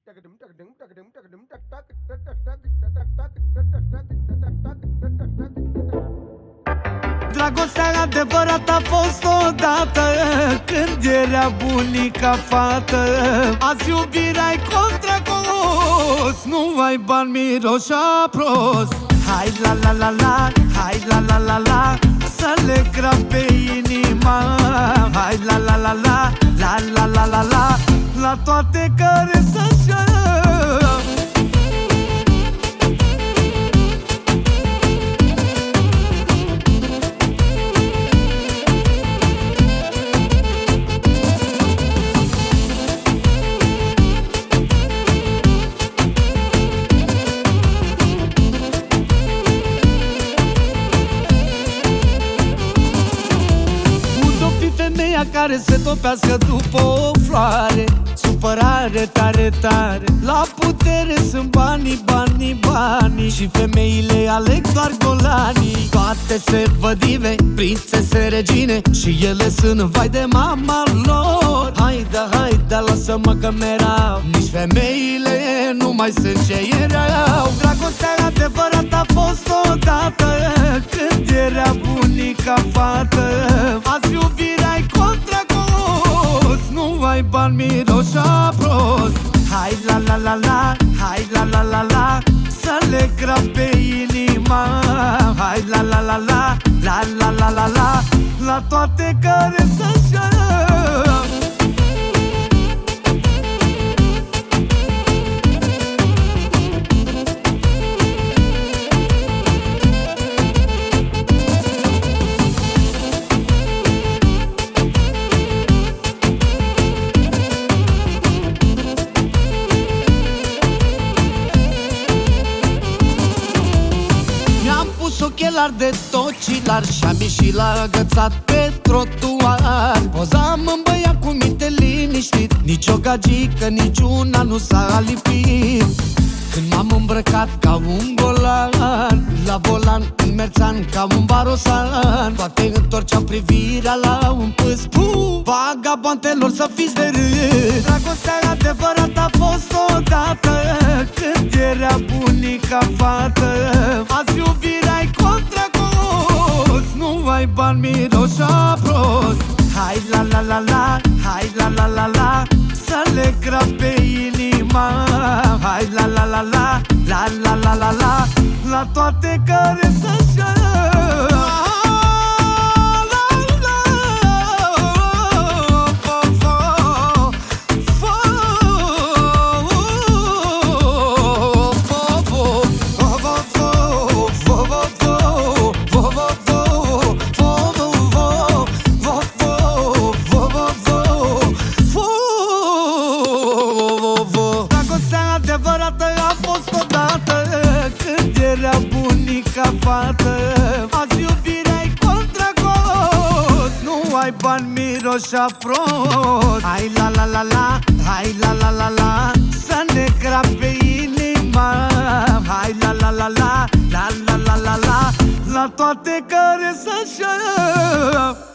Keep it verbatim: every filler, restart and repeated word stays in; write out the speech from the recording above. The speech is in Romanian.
Dragostea adevărată a fost odată, când era bunica fată. Azi iubirea-i contra cost, nu ai bani, miroșa prost. Hai la la la la, hai la la la la, să le grab pe inima. Hai la la la la, la la la la la, la toate care să-și care se topească după o floare. Supărare tare, tare, la putere sunt banii, banii, banii, și femeile aleg doar golanii. Toate se vădive, prințese, regine, și ele sunt vai de mama lor. Haide, haide, lasă-mă că merau, nici femeile nu mai sunt ce erau. Dragostea adevărată a fost odată, când era bunica fată. Azi iubirea-i contra cost, nu ai bani, miroșa prost. Hai la la la la, hai la la la la, să le grab pe inima. Hai la la la la, la la la la la, la toate care să-și ochelari de tocilar și-am ieșit la agățat pe trotuar. Pozam în băiat cu minte liniștit, nici o gagică, nici una nu s-a lipit. Când m-am îmbrăcat ca un golan, la volan în merțan ca un barosan, toate întorceam privirea la un pâs. Puh, vagabontelor să fiți de râs. Dragostea adevărată a fost odată, când era bunica fată. Azi iubirea-i contra cost, nu ai bani, miroșa prost. Hai la la la la, hai la la la la, să le grab pe inima. Hai la la la la, la la la la la, la toate care să-și bunica fată. Azi iubirea-i contra cost, nu ai bani, miroșa prost. Hai la la la la, hai la la la la, să ne grab pe inima. Hai la la la la, la la la la la, la toate care să-și